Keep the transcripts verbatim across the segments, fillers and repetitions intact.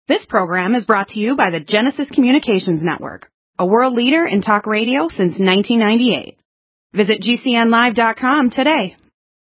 This program is brought to you by the Genesis Communications Network, a world leader in talk radio since nineteen ninety-eight. Visit G C N live dot com today.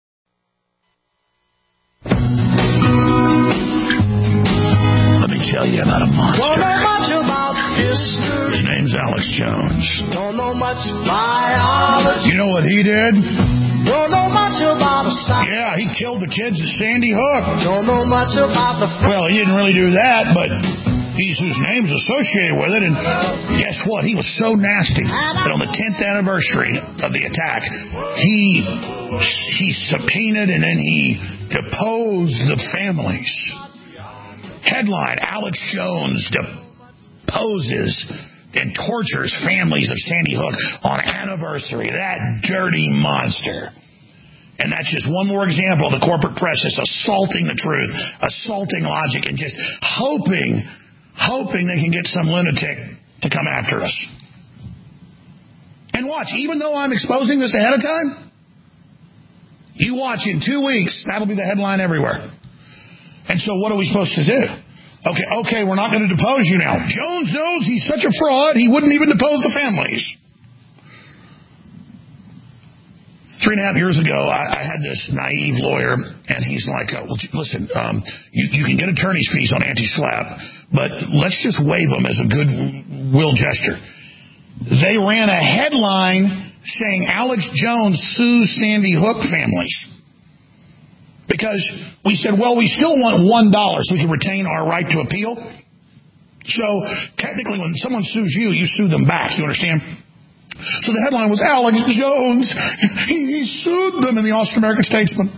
Let me tell you about a monster. Don't know much about history. His name's Alex Jones. Don't know much biology. You know what he did? Don't know much about a science. Yeah, he killed the kids at Sandy Hook. Don't know much about the... Well, he didn't really do that, but he's whose name's associated with it. And guess what? He was so nasty that on the tenth anniversary of the attack, he he subpoenaed and then he deposed the families. Headline, Alex Jones deposes and tortures families of Sandy Hook on anniversary. That dirty monster. And that's just one more example of the corporate press just assaulting the truth, assaulting logic, and just hoping, hoping they can get some lunatic to come after us. And watch, even though I'm exposing this ahead of time, you watch in two weeks, that'll be the headline everywhere. And so what are we supposed to do? Okay, okay, we're not going to depose you now. Jones knows he's such a fraud, he wouldn't even depose the families. Three and a half years ago, I, I had this naive lawyer, and he's like, uh, well, listen, um, you, you can get attorney's fees on anti-SLAPP, but let's just waive them as a goodwill gesture. They ran a headline saying Alex Jones sues Sandy Hook families. Because we said, well, we still want one dollar so we can retain our right to appeal. So technically when someone sues you, you sue them back. You understand? So the headline was, Alex Jones, he, he sued them in the Austin American Statesman.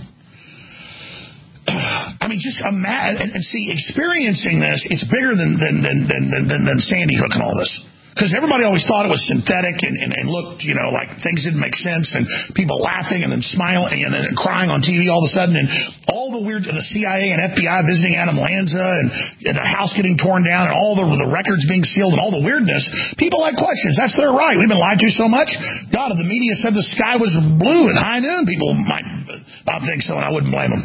I mean, just imagine, and, and see, experiencing this, it's bigger than, than, than, than, than, than Sandy Hook and all this. Because everybody always thought it was synthetic and, and, and looked, you know, like things didn't make sense and people laughing and then smiling and then crying on T V all of a sudden and all the weird, the C I A and F B I visiting Adam Lanza and, and the house getting torn down and all the, the records being sealed and all the weirdness. People like questions. That's their right. We've been lied to so much. God, if the media said the sky was blue at high noon, people might not think so, and I wouldn't blame them.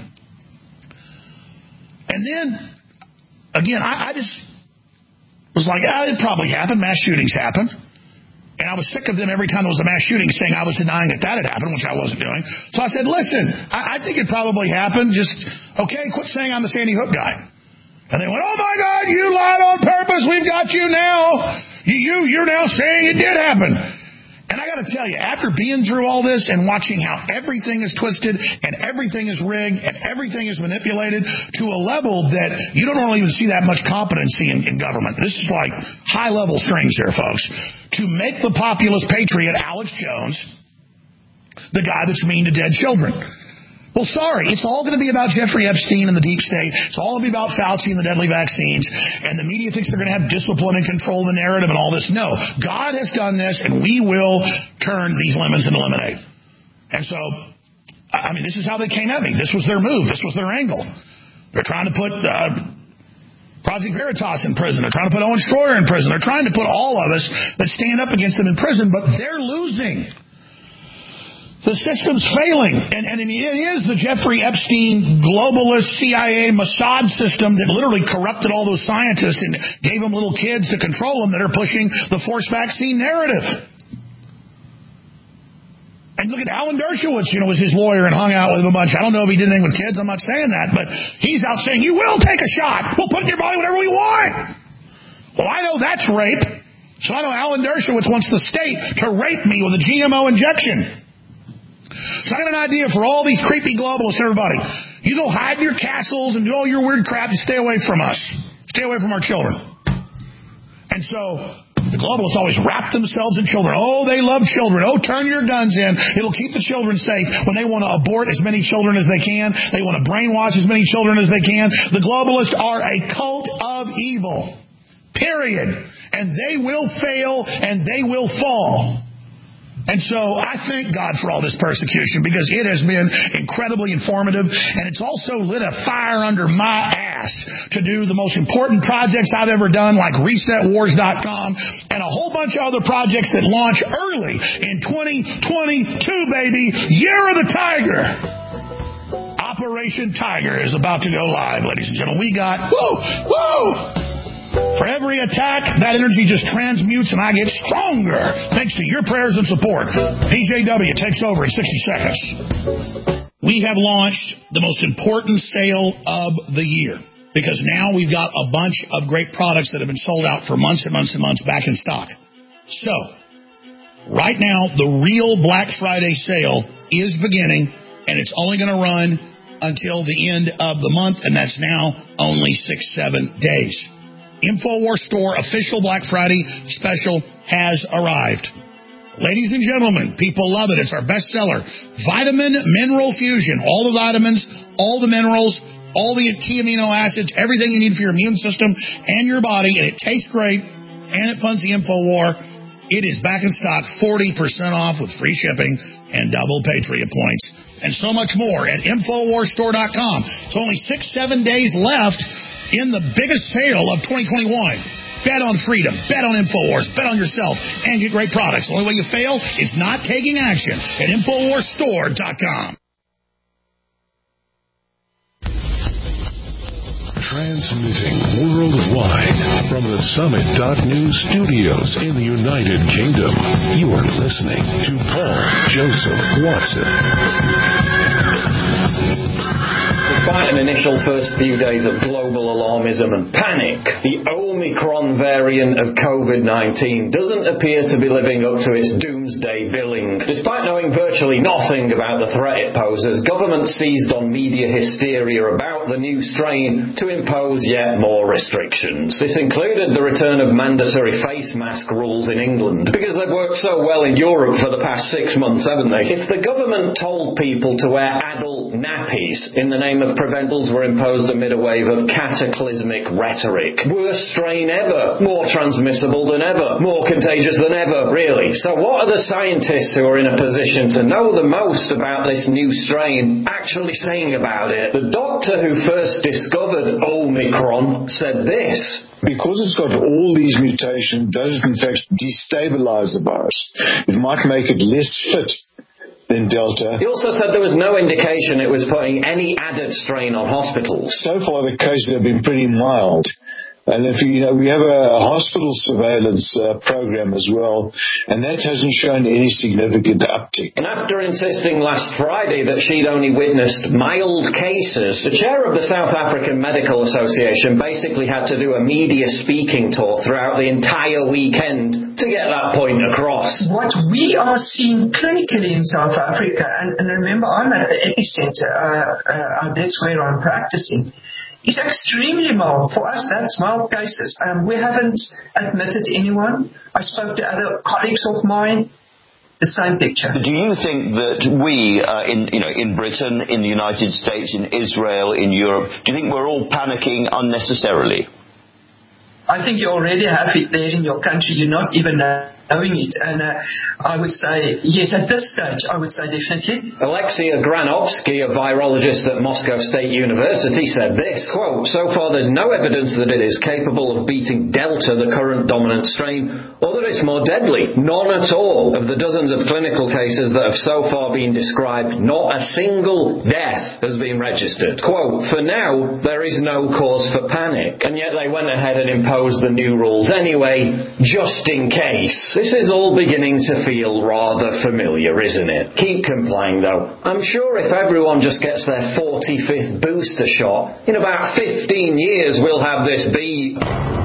And then, again, I, I just... was like, ah, it probably happened. Mass shootings happen. And I was sick of them every time there was a mass shooting saying I was denying that that had happened, which I wasn't doing. So I said, listen, I, I think it probably happened. Just, okay, quit saying I'm the Sandy Hook guy. And they went, oh, my God, you lied on purpose. We've got you now. You, you, you're now saying it did happen. And I got to tell you, after being through all this and watching how everything is twisted and everything is rigged and everything is manipulated to a level that you don't really even see that much competency in, in government. This is like high-level strings here, folks. To make the populist patriot, Alex Jones, the guy that's mean to dead children. Well, sorry, it's all going to be about Jeffrey Epstein and the deep state. It's all going to be about Fauci and the deadly vaccines. And the media thinks they're going to have discipline and control the narrative and all this. No, God has done this, and we will turn these lemons into lemonade. And so, I mean, this is how they came at me. This was their move. This was their angle. They're trying to put uh, Project Veritas in prison. They're trying to put Owen Schroyer in prison. They're trying to put all of us that stand up against them in prison, but they're losing. The system's failing, and, and it is the Jeffrey Epstein globalist C I A Mossad system that literally corrupted all those scientists and gave them little kids to control them that are pushing the forced vaccine narrative. And look at Alan Dershowitz, you know, was his lawyer and hung out with him a bunch. I don't know if he did anything with kids. I'm not saying that, but he's out saying, you will take a shot. We'll put in your body whatever we want. Well, I know that's rape. So I know Alan Dershowitz wants the state to rape me with a G M O injection. So I got an idea for all these creepy globalists, everybody. You go hide in your castles and do all your weird crap and stay away from us. Stay away from our children. And so the globalists always wrap themselves in children. Oh, they love children. Oh, turn your guns in. It'll keep the children safe. When they want to abort as many children as they can, they want to brainwash as many children as they can. The globalists are a cult of evil. Period. And they will fail and they will fall. And so I thank God for all this persecution because it has been incredibly informative, and it's also lit a fire under my ass to do the most important projects I've ever done, like reset wars dot com and a whole bunch of other projects that launch early in twenty twenty-two, baby. Year of the Tiger. Operation Tiger is about to go live, ladies and gentlemen. We got, whoa, whoa. every attack, that energy just transmutes and I get stronger thanks to your prayers and support. P J W takes over in sixty seconds. We have launched the most important sale of the year because now we've got a bunch of great products that have been sold out for months and months and months back in stock. So, right now, the real Black Friday sale is beginning, and it's only going to run until the end of the month, and that's now only six, seven days. InfoWars Store official Black Friday special has arrived. Ladies and gentlemen, people love it. It's our best seller. Vitamin Mineral Fusion. All the vitamins, all the minerals, all the key amino acids, everything you need for your immune system and your body, and it tastes great, and it funds the InfoWar. It is back in stock, forty percent off with free shipping and double Patriot points. And so much more at Infowars Store dot com. It's only six, seven days left in the biggest sale of twenty twenty-one. Bet on freedom. Bet on InfoWars. Bet on yourself and get great products. The only way you fail is not taking action at Infowars Store dot com. Transmitting worldwide from the Summit dot News studios in the United Kingdom, you are listening to Paul Joseph Watson. Despite an initial first few days of global alarmism and panic, the Omicron variant of COVID nineteen doesn't appear to be living up to its doomsday billing. Despite knowing virtually nothing about the threat it poses, government seized on media hysteria about the new strain to impose yet more restrictions. This included the return of mandatory face mask rules in England, because they've worked so well in Europe for the past six months, haven't they? If the government told people to wear adult nappies in the name of preventals were imposed amid a wave of cataclysmic rhetoric. Worst strain ever, more transmissible than ever, more contagious than ever, really. So what are the scientists who are in a position to know the most about this new strain actually saying about it? The doctor who first discovered Omicron said this. Because it's got all these mutations, does it in fact destabilize the virus? It might make it less fit than Delta. He also said there was no indication it was putting any added strain on hospitals. So far the cases have been pretty mild. And if you know, we have a hospital surveillance uh, program as well, and that hasn't shown any significant uptick. And after insisting last Friday that she'd only witnessed mild cases, the chair of the South African Medical Association basically had to do a media speaking tour throughout the entire weekend to get that point across. What we are seeing clinically in South Africa, and, and remember I'm at the epicenter, uh, uh, that's where I'm practicing, is extremely mild. For us, that's mild cases. Um, we haven't admitted anyone. I spoke to other colleagues of mine. The same picture. Do you think that we, uh, in you know, in Britain, in the United States, in Israel, in Europe, do you think we're all panicking unnecessarily? I think you already have it there in your country. You're not even knowing it. And uh, I would say, yes, at this stage, I would say definitely. Alexia Granovsky, a virologist at Moscow State University, said this, quote, so far there's no evidence that it is capable of beating Delta, the current dominant strain, or that it's more deadly. None at all. Of the dozens of clinical cases that have so far been described, not a single death has been registered. Quote, for now, there is no cause for panic. And yet they went ahead and imposed the new rules anyway, just in case. This is all beginning to feel rather familiar, isn't it? Keep complying, though. I'm sure if everyone just gets their forty-fifth booster shot, in about fifteen years we'll have this be...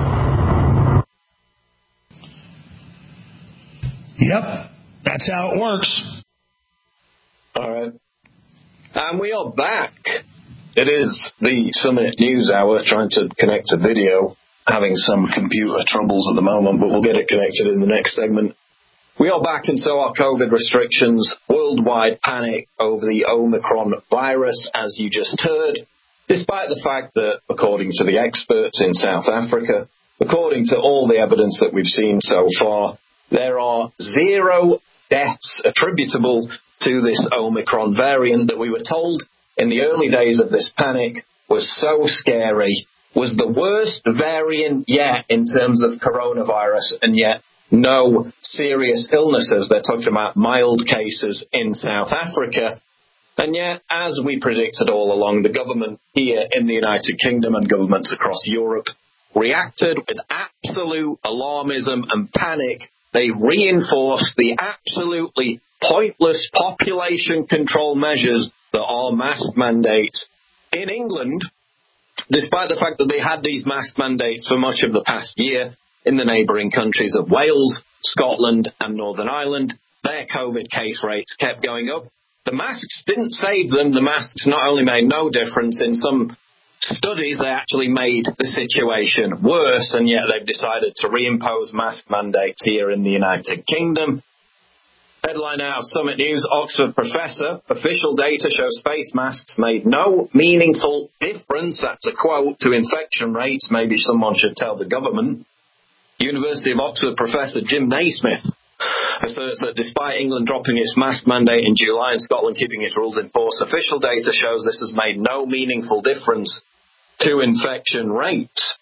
Yep, that's how it works. All right. And we are back. It is the Summit News Hour, trying to connect to video. Having some computer troubles at the moment, but we'll get it connected in the next segment. We are back, and so are COVID restrictions, worldwide panic over the Omicron virus, as you just heard, despite the fact that, according to the experts in South Africa, according to all the evidence that we've seen so far, there are zero deaths attributable to this Omicron variant that we were told in the early days of this panic was so scary, was the worst variant yet in terms of coronavirus, and yet no serious illnesses. They're talking about mild cases in South Africa. And yet, as we predicted all along, the government here in the United Kingdom and governments across Europe reacted with absolute alarmism and panic. They reinforced the absolutely pointless population control measures that are mask mandates. In England, despite the fact that they had these mask mandates for much of the past year, in the neighbouring countries of Wales, Scotland and Northern Ireland, their COVID case rates kept going up. The masks didn't save them. The masks not only made no difference, in some studies they actually made the situation worse, and yet they've decided to reimpose mask mandates here in the United Kingdom. Headline out of Summit News, Oxford professor, official data shows face masks made no meaningful difference, that's a quote, to infection rates. Maybe someone should tell the government. University of Oxford professor Jim Naismith asserts that despite England dropping its mask mandate in July and Scotland keeping its rules in force, official data shows this has made no meaningful difference to infection rates.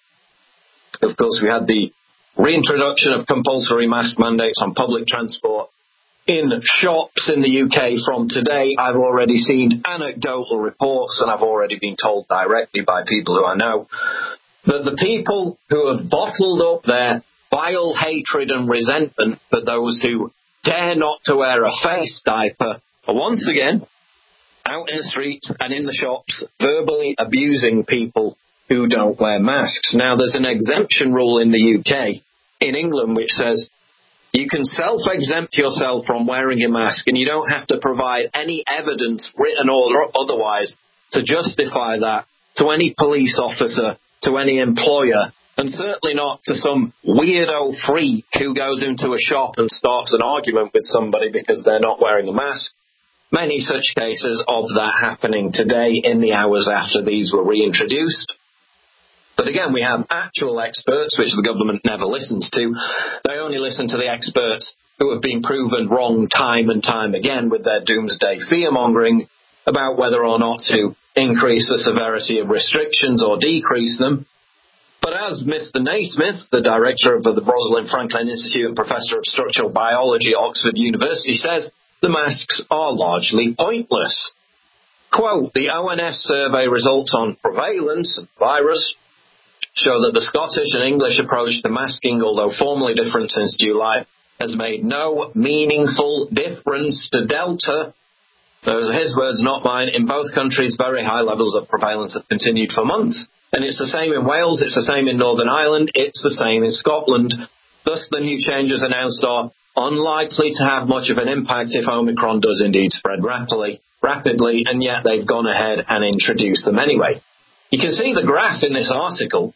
Of course, we had the reintroduction of compulsory mask mandates on public transport in shops in the U K from today. I've already seen anecdotal reports, and I've already been told directly by people who I know, that the people who have bottled up their vile hatred and resentment for those who dare not to wear a face diaper are once again out in the streets and in the shops verbally abusing people who don't wear masks. Now, there's an exemption rule in the U K, in England, which says you can self-exempt yourself from wearing a mask and you don't have to provide any evidence, written or otherwise, to justify that to any police officer, to any employer, and certainly not to some weirdo freak who goes into a shop and starts an argument with somebody because they're not wearing a mask. Many such cases of that happening today in the hours after these were reintroduced. But again, we have actual experts, which the government never listens to. They only listen to the experts who have been proven wrong time and time again with their doomsday fear-mongering about whether or not to increase the severity of restrictions or decrease them. But as Mister Naismith, the director of the Rosalind Franklin Institute and professor of structural biology at Oxford University, says, the masks are largely pointless. Quote, the O N S survey results on prevalence of virus show that the Scottish and English approach to masking, although formally different since July, has made no meaningful difference to Delta. Those are his words, not mine. In both countries, very high levels of prevalence have continued for months. And it's the same in Wales, it's the same in Northern Ireland, it's the same in Scotland. Thus, the new changes announced are unlikely to have much of an impact if Omicron does indeed spread rapidly, rapidly, and yet they've gone ahead and introduced them anyway. You can see the graph in this article.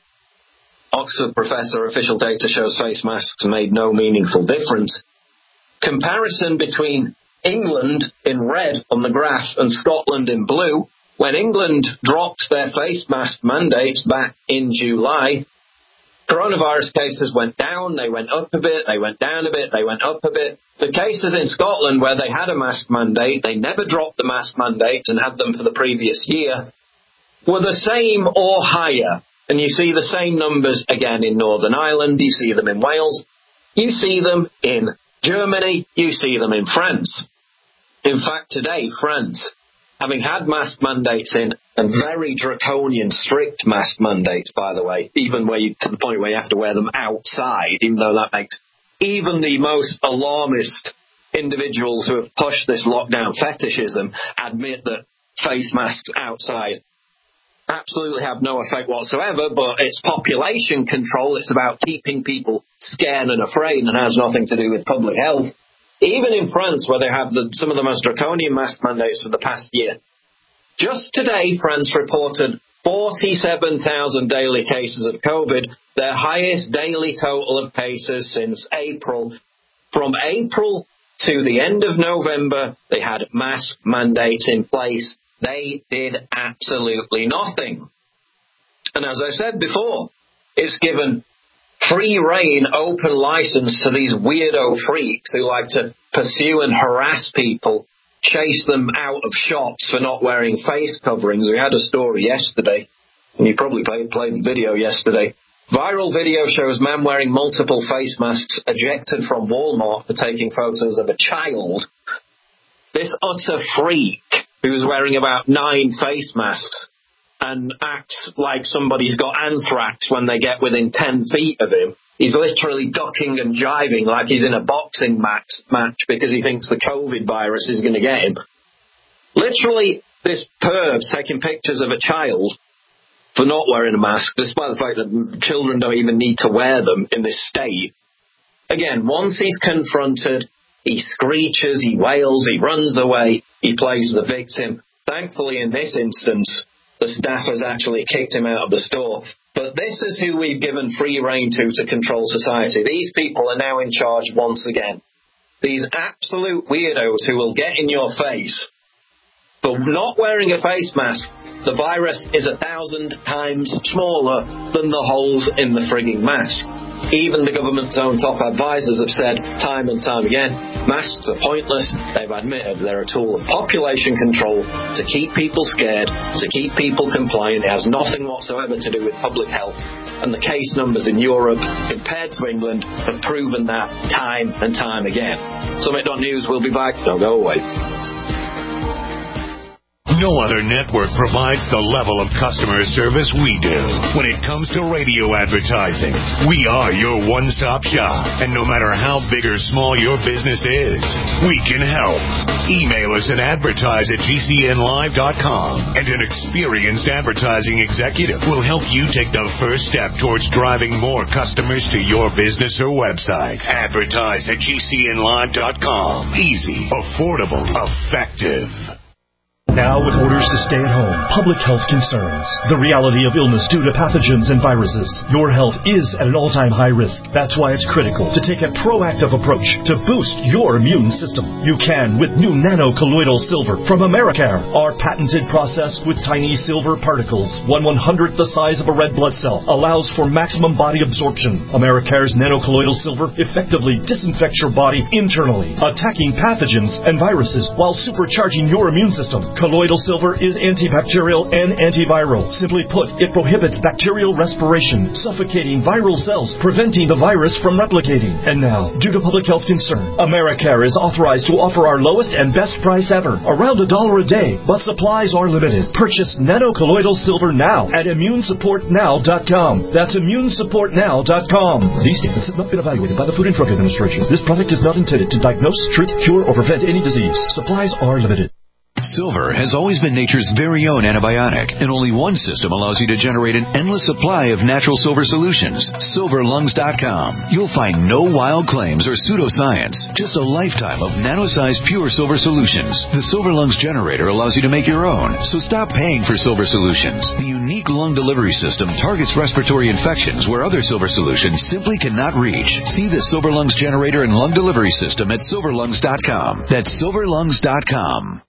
Oxford professor, official data shows face masks made no meaningful difference. Comparison between England in red on the graph and Scotland in blue. When England dropped their face mask mandates back in July, coronavirus cases went down, they went up a bit, they went down a bit, they went up a bit. The cases in Scotland where they had a mask mandate, they never dropped the mask mandate and had them for the previous year, were the same or higher. And you see the same numbers again in Northern Ireland, you see them in Wales, you see them in Germany, you see them in France. In fact, today, France, having had mask mandates in, and very draconian, strict mask mandates, by the way, even where you, to the point where you have to wear them outside, even though that makes even the most alarmist individuals who have pushed this lockdown fetishism admit that face masks outside absolutely have no effect whatsoever, but it's population control. It's about keeping people scared and afraid and has nothing to do with public health. Even in France, where they have the, some of the most draconian mask mandates for the past year, just today, France reported forty-seven thousand daily cases of COVID, their highest daily total of cases since April. From April to the end of November, they had mask mandates in place. They did absolutely nothing. And as I said before, it's given free rein, open license to these weirdo freaks who like to pursue and harass people, chase them out of shops for not wearing face coverings. We had a story yesterday, and you probably played, played the video yesterday. Viral video shows man wearing multiple face masks ejected from Walmart for taking photos of a child. This utter freak who was wearing about nine face masks and acts like somebody's got anthrax when they get within ten feet of him. He's literally ducking and jiving like he's in a boxing match, match because he thinks the COVID virus is going to get him. Literally, this perv taking pictures of a child for not wearing a mask, despite the fact that children don't even need to wear them in this state. Again, once he's confronted, he screeches, he wails, he runs away, he plays the victim. Thankfully, in this instance, the staff has actually kicked him out of the store. But this is who we've given free rein to to control society. These people are now in charge once again. These absolute weirdos who will get in your face. For not wearing a face mask, the virus is a thousand times smaller than the holes in the frigging mask. Even the government's own top advisors have said time and time again, masks are pointless. They've admitted they're a tool of population control to keep people scared, to keep people compliant. It has nothing whatsoever to do with public health. And the case numbers in Europe, compared to England, have proven that time and time again. Summit dot news, we'll be back. Don't go away. No other network provides the level of customer service we do. When it comes to radio advertising, we are your one-stop shop. And no matter how big or small your business is, we can help. Email us at advertise at G C N live dot com, and an experienced advertising executive will help you take the first step towards driving more customers to your business or website. Advertise at G C N live dot com. Easy, affordable, effective. Now, with orders to stay at home, public health concerns, the reality of illness due to pathogens and viruses, your health is at an all-time high risk. That's why it's critical to take a proactive approach to boost your immune system. You can with new nano-colloidal silver from Americare. Our patented process with tiny silver particles, one one-hundredth the size of a red blood cell, allows for maximum body absorption. Americare's nano-colloidal silver effectively disinfects your body internally, attacking pathogens and viruses while supercharging your immune system. Colloidal silver is antibacterial and antiviral. Simply put, it prohibits bacterial respiration, suffocating viral cells, preventing the virus from replicating. And now, due to public health concern, Americare is authorized to offer our lowest and best price ever, around a dollar a day, but supplies are limited. Purchase nano-colloidal silver now at immune support now dot com. That's immune support now dot com. These statements have not been evaluated by the Food and Drug Administration. This product is not intended to diagnose, treat, cure, or prevent any disease. Supplies are limited. Silver has always been nature's very own antibiotic, and only one system allows you to generate an endless supply of natural silver solutions. silver lungs dot com. You'll find no wild claims or pseudoscience, just a lifetime of nano-sized pure silver solutions. The Silver Lungs generator allows you to make your own, so stop paying for silver solutions. The unique lung delivery system targets respiratory infections where other silver solutions simply cannot reach. See the Silver Lungs generator and lung delivery system at silver lungs dot com. That's silver lungs dot com.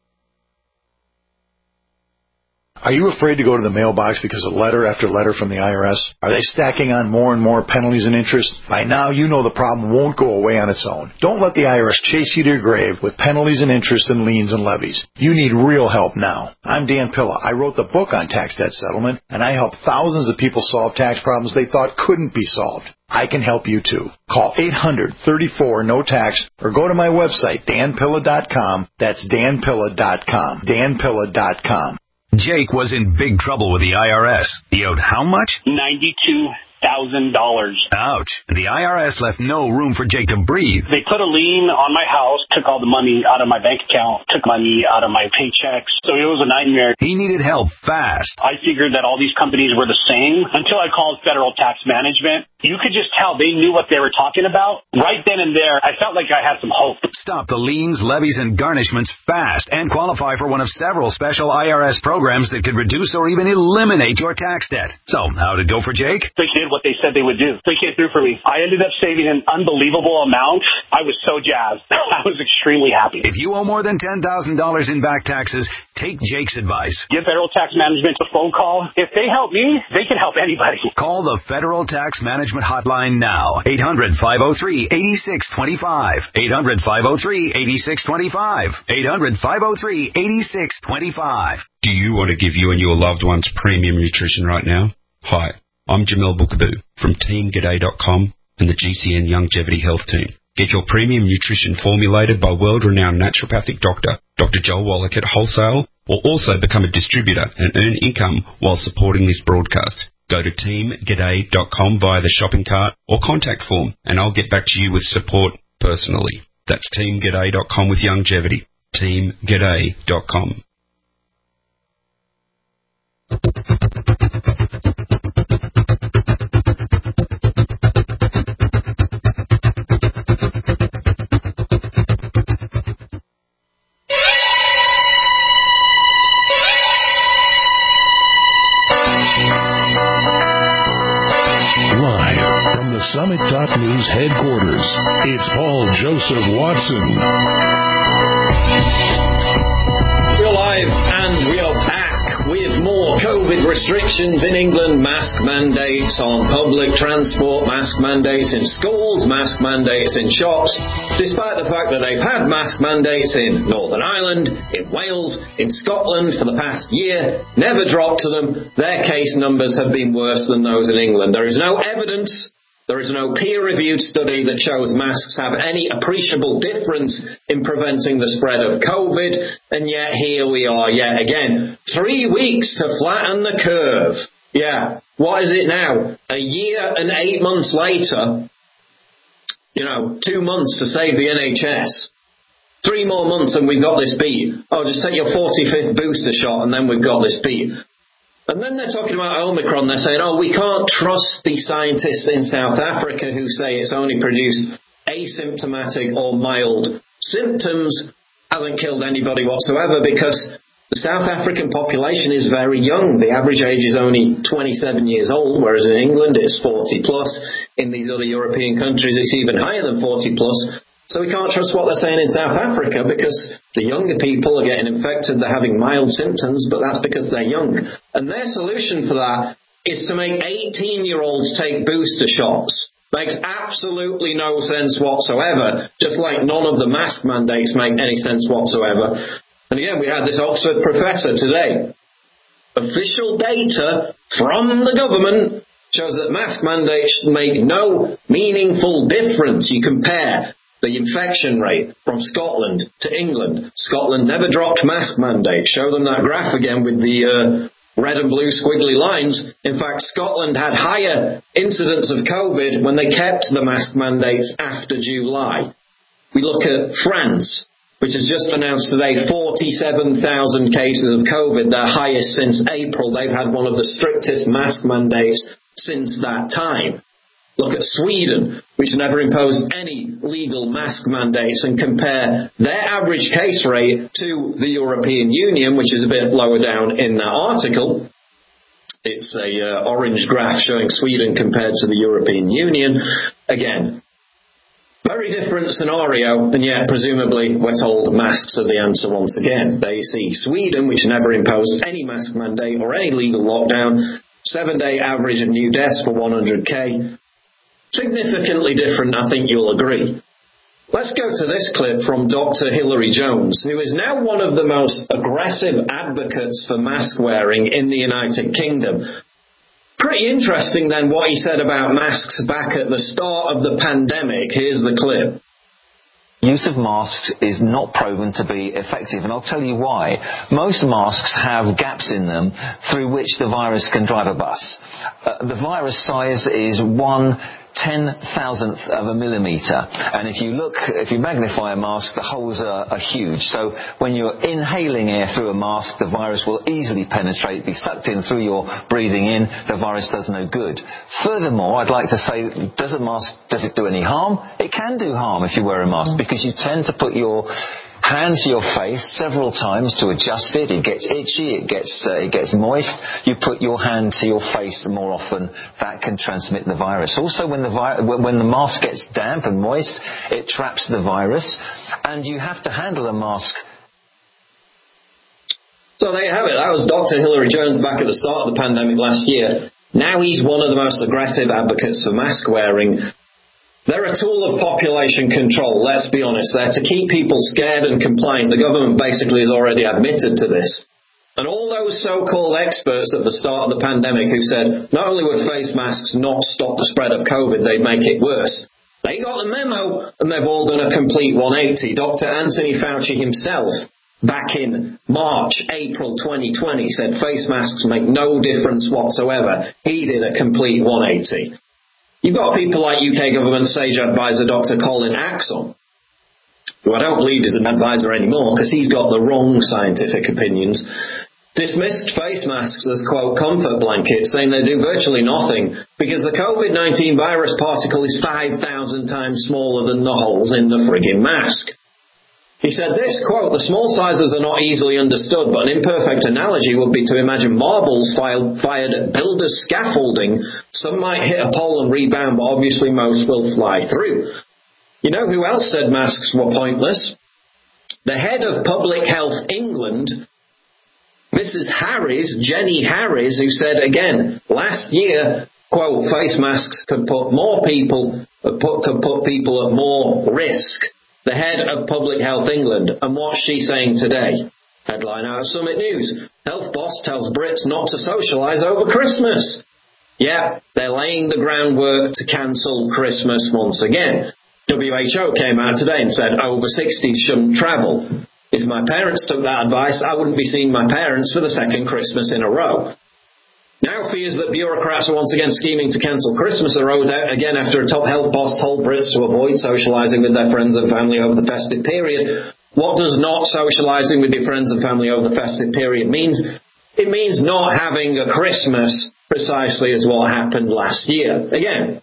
Are you afraid to go to the mailbox because of letter after letter from the I R S? Are they stacking on more and more penalties and interest? By now, you know the problem won't go away on its own. Don't let the I R S chase you to your grave with penalties and interest and liens and levies. You need real help now. I'm Dan Pilla. I wrote the book on tax debt settlement, and I help thousands of people solve tax problems they thought couldn't be solved. I can help you too. Call eight hundred, thirty-four, no tax or go to my website, dan pilla dot com. That's dan pilla dot com. dan pilla dot com. Jake was in big trouble with the I R S. He owed how much? ninety-two thousand dollars. Ouch. And the I R S left no room for Jake to breathe. They put a lien on my house, took all the money out of my bank account, took money out of my paychecks. So it was a nightmare. He needed help fast. I figured that all these companies were the same until I called Federal Tax Management. You could just tell they knew what they were talking about. Right then and there, I felt like I had some hope. Stop the liens, levies, and garnishments fast and qualify for one of several special I R S programs that could reduce or even eliminate your tax debt. So, how did it go for Jake? They did what they said they would do. They came through for me. I ended up saving an unbelievable amount. I was so jazzed. I was extremely happy. If you owe more than ten thousand dollars in back taxes, take Jake's advice. Give Federal Tax Management a phone call. If they help me, they can help anybody. Call the Federal Tax Management Hotline now. eight hundred, five oh three, eight six two five. eight hundred, five oh three, eight six two five. eight hundred, five oh three, eight six two five. Do you want to give you and your loved ones premium nutrition right now? Hi, I'm Jamel Bookaboo from team g'day dot com and the G C N Longevity Health Team. Get your premium nutrition formulated by world-renowned naturopathic doctor, Doctor Joel Wallach at wholesale, or also become a distributor and earn income while supporting this broadcast. Go to team g'day dot com via the shopping cart or contact form, and I'll get back to you with support personally. That's team g'day dot com with Longevity. team g'day dot com. Summit Talk News headquarters, it's Paul Joseph Watson. We're live and we are back with more COVID restrictions in England, mask mandates on public transport, mask mandates in schools, mask mandates in shops, despite the fact that they've had mask mandates in Northern Ireland, in Wales, in Scotland for the past year, never dropped to them. Their case numbers have been worse than those in England. There is no evidence. There is no peer-reviewed study that shows masks have any appreciable difference in preventing the spread of COVID, and yet here we are yet again. Three weeks to flatten the curve. Yeah, what is it now? A year and eight months later, you know, two months to save the N H S. Three more months and we've got this beat. Oh, just take your forty-fifth booster shot and then we've got this beat. And then they're talking about Omicron. They're saying, oh, we can't trust the scientists in South Africa who say it's only produced asymptomatic or mild symptoms, hasn't killed anybody whatsoever, because the South African population is very young. The average age is only twenty-seven years old, whereas in England it's forty plus. In these other European countries it's even higher than forty plus. So we can't trust what they're saying in South Africa because the younger people are getting infected, they're having mild symptoms, but that's because they're young. And their solution for that is to make eighteen-year-olds take booster shots. Makes absolutely no sense whatsoever, just like none of the mask mandates make any sense whatsoever. And again, we had this Oxford professor today. Official data from the government shows that mask mandates make no meaningful difference. You compare the infection rate from Scotland to England. Scotland never dropped mask mandates. Show them that graph again with the uh, red and blue squiggly lines. In fact, Scotland had higher incidence of COVID when they kept the mask mandates after July. We look at France, which has just announced today forty-seven thousand cases of COVID, their highest since April. They've had one of the strictest mask mandates since that time. Look at Sweden, which never imposed any legal mask mandates, and compare their average case rate to the European Union, which is a bit lower down in that article. It's a uh, orange graph showing Sweden compared to the European Union. Again, very different scenario, and yet presumably we're told masks are the answer once again. They see Sweden, which never imposed any mask mandate or any legal lockdown, seven-day average of new deaths for one hundred K. Significantly different, I think you'll agree. Let's go to this clip from Doctor Hilary Jones, who is now one of the most aggressive advocates for mask wearing in the United Kingdom. Pretty interesting then what he said about masks back at the start of the pandemic. Here's the clip. Use of masks is not proven to be effective, and I'll tell you why. Most masks have gaps in them through which the virus can drive a bus. Uh, the virus size is one ten thousandth of a millimetre, and if you look, if you magnify a mask, the holes are, are huge. So when you're inhaling air through a mask, the virus will easily penetrate, be sucked in through your breathing in. The virus does no good. Furthermore, I'd like to say, does a mask, does it do any harm? It can do harm if you wear a mask, because you tend to put your hand to your face several times to adjust it. It gets itchy, it gets uh, it gets moist. You put your hand to your face more often. That can transmit the virus. Also, when the vi- when the mask gets damp and moist, it traps the virus, and you have to handle a mask. So there you have it. That was Doctor Hilary Jones back at the start of the pandemic last year. Now he's one of the most aggressive advocates for mask wearing. They're a tool of population control, let's be honest. They're to keep people scared and compliant. The government basically has already admitted to this. And all those so-called experts at the start of the pandemic who said not only would face masks not stop the spread of COVID, they'd make it worse. They got the memo, and they've all done a complete one eighty. Doctor Anthony Fauci himself back in March, April twenty twenty, said face masks make no difference whatsoever. He did a complete one eighty. You've got people like U K government SAGE advisor Doctor Colin Axon, who I don't believe is an advisor anymore because he's got the wrong scientific opinions, dismissed face masks as, quote, comfort blankets, saying they do virtually nothing because the COVID nineteen virus particle is five thousand times smaller than the holes in the frigging mask. He said this, quote, the small sizes are not easily understood, but an imperfect analogy would be to imagine marbles fired, fired at builder's scaffolding. Some might hit a pole and rebound, but obviously most will fly through. You know who else said masks were pointless? The head of Public Health England, Missus Harris, Jenny Harris, who said again, last year, quote, face masks could put more people, could put people at more risk. The head of Public Health England. And what's she saying today? Headline out of Summit News. Health boss tells Brits not to socialise over Christmas. Yeah, they're laying the groundwork to cancel Christmas once again. W H O came out today and said over sixties shouldn't travel. If my parents took that advice, I wouldn't be seeing my parents for the second Christmas in a row. Now fears that bureaucrats are once again scheming to cancel Christmas arose out again after a top health boss told Brits to avoid socialising with their friends and family over the festive period. What does not socialising with your friends and family over the festive period mean? It means not having a Christmas, precisely as what happened last year. Again,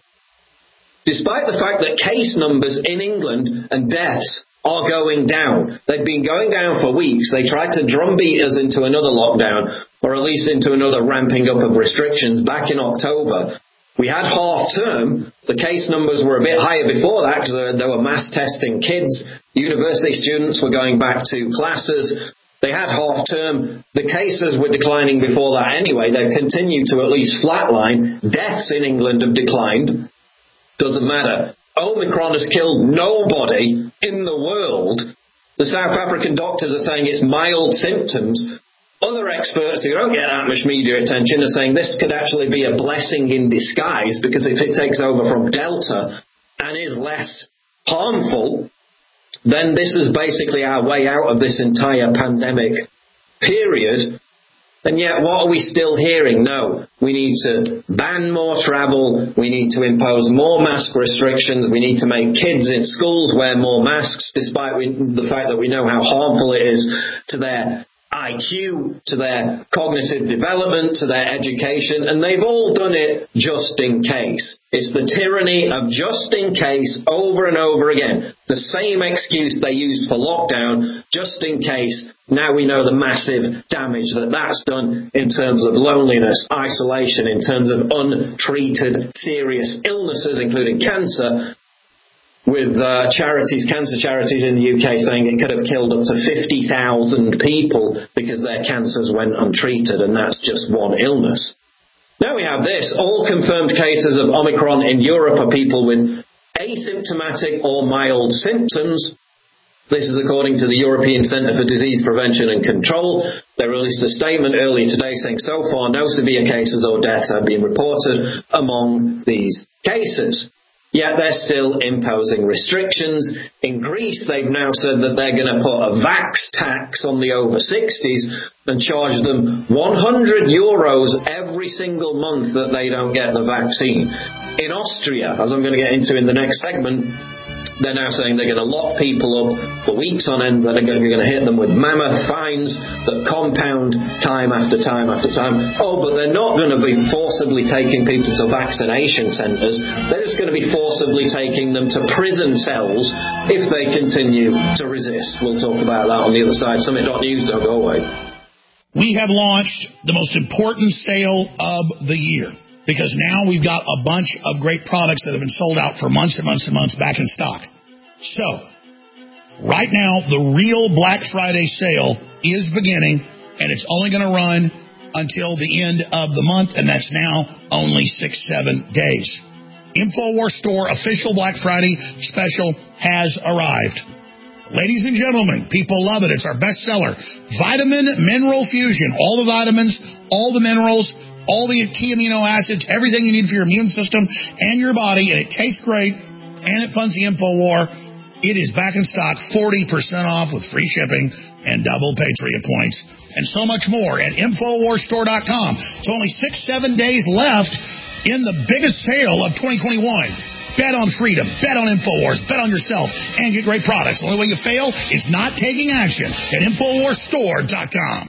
despite the fact that case numbers in England and deaths are going down. They've been going down for weeks. They tried to drumbeat us into another lockdown, or at least into another ramping up of restrictions back in October. We had half term. The case numbers were a bit higher before that because they were mass testing kids. University students were going back to classes. They had half term. The cases were declining before that anyway. They've continued to at least flatline. Deaths in England have declined. Doesn't matter. Omicron has killed nobody in the world. The South African doctors are saying it's mild symptoms. Other experts who don't get that much media attention are saying this could actually be a blessing in disguise because if it takes over from Delta and is less harmful, then this is basically our way out of this entire pandemic period. And yet, what are we still hearing? No, we need to ban more travel. We need to impose more mask restrictions. We need to make kids in schools wear more masks, despite we, the fact that we know how harmful it is to their I Q, to their cognitive development, to their education. And they've all done it just in case. It's the tyranny of just in case over and over again. The same excuse they used for lockdown, just in case. Now we know the massive damage that that's done in terms of loneliness, isolation, in terms of untreated serious illnesses, including cancer, with uh, charities, cancer charities in the U K saying it could have killed up to fifty thousand people because their cancers went untreated, and that's just one illness. Now we have this. All confirmed cases of Omicron in Europe are people with asymptomatic or mild symptoms. This is according to the European Centre for Disease Prevention and Control. They released a statement earlier today saying so far no severe cases or deaths have been reported among these cases. Yet they're still imposing restrictions. In Greece, they've now said that they're going to put a vax tax on the over sixties and charge them one hundred euros every single month that they don't get the vaccine. In Austria, as I'm going to get into in the next segment, they're now saying they're going to lock people up for weeks on end, that they're going to hit them with mammoth fines that compound time after time after time. Oh, but they're not going to be forcibly taking people to vaccination centres. They're just going to be forcibly taking them to prison cells if they continue to resist. We'll talk about that on the other side. Summit dot news, don't go away. We have launched the most important sale of the year, because now we've got a bunch of great products that have been sold out for months and months and months back in stock. So, right now, the real Black Friday sale is beginning, and it's only going to run until the end of the month, and that's now only six, seven days. InfoWars Store official Black Friday special has arrived. Ladies and gentlemen, people love it. It's our best seller. Vitamin Mineral Fusion. All the vitamins, all the minerals, all the key amino acids, everything you need for your immune system and your body, and it tastes great, and it funds the InfoWar. It is back in stock, forty percent off with free shipping and double Patriot points. And so much more at Infowars Store dot com. It's only six, seven days left in the biggest sale of twenty twenty-one. Bet on freedom, bet on Infowars, bet on yourself, and get great products. The only way you fail is not taking action at Infowars Store dot com.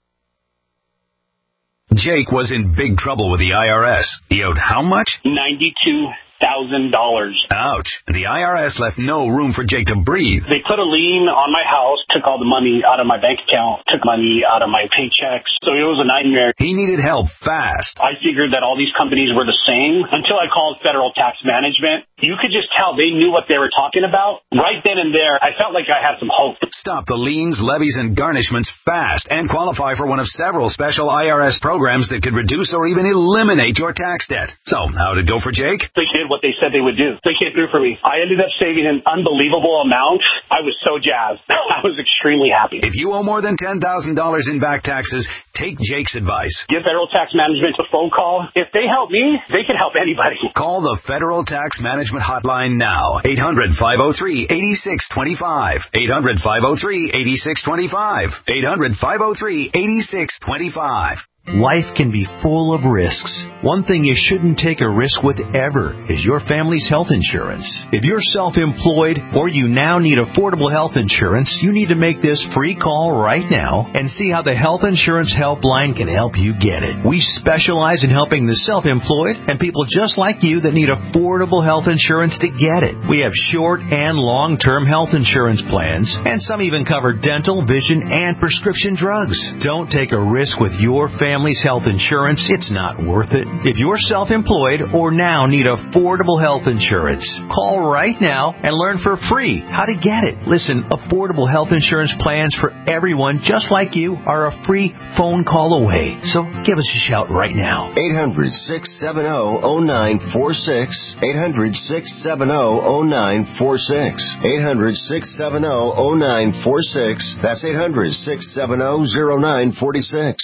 Jake was in big trouble with the I R S. He owed how much? ninety-two thousand dollars. Ouch. The I R S left no room for Jake to breathe. They put a lien on my house, took all the money out of my bank account, took money out of my paychecks. So it was a nightmare. He needed help fast. I figured that all these companies were the same until I called Federal Tax Management. You could just tell they knew what they were talking about. Right then and there, I felt like I had some hope. Stop the liens, levies, and garnishments fast and qualify for one of several special I R S programs that could reduce or even eliminate your tax debt. So, how'd it go for Jake? They did what they said they would do. They came through for me. I ended up saving an unbelievable amount. I was so jazzed. I was extremely happy. If you owe more than ten thousand dollars in back taxes, take Jake's advice. Give Federal Tax Management a phone call. If they help me, they can help anybody. Call the Federal Tax Management Hotline now. eight hundred, five oh three, eight six two five. eight hundred, five oh three, eight six two five. eight hundred, five oh three, eight six two five. Life can be full of risks. One thing you shouldn't take a risk with ever is your family's health insurance. If you're self-employed or you now need affordable health insurance, you need to make this free call right now and see how the Health Insurance Helpline can help you get it. We specialize in helping the self-employed and people just like you that need affordable health insurance to get it. We have short and long-term health insurance plans, and some even cover dental, vision, and prescription drugs. Don't take a risk with your family. Family's health insurance, it's not worth it. If you're self-employed or now need affordable health insurance, call right now and learn for free how to get it. Listen, affordable health insurance plans for everyone just like you are a free phone call away. So give us a shout right now. eight hundred, six seven zero, zero nine four six. eight hundred, six seven zero, zero nine four six. eight hundred, six seven zero, zero nine four six. That's eight hundred, six seven zero, zero nine four six.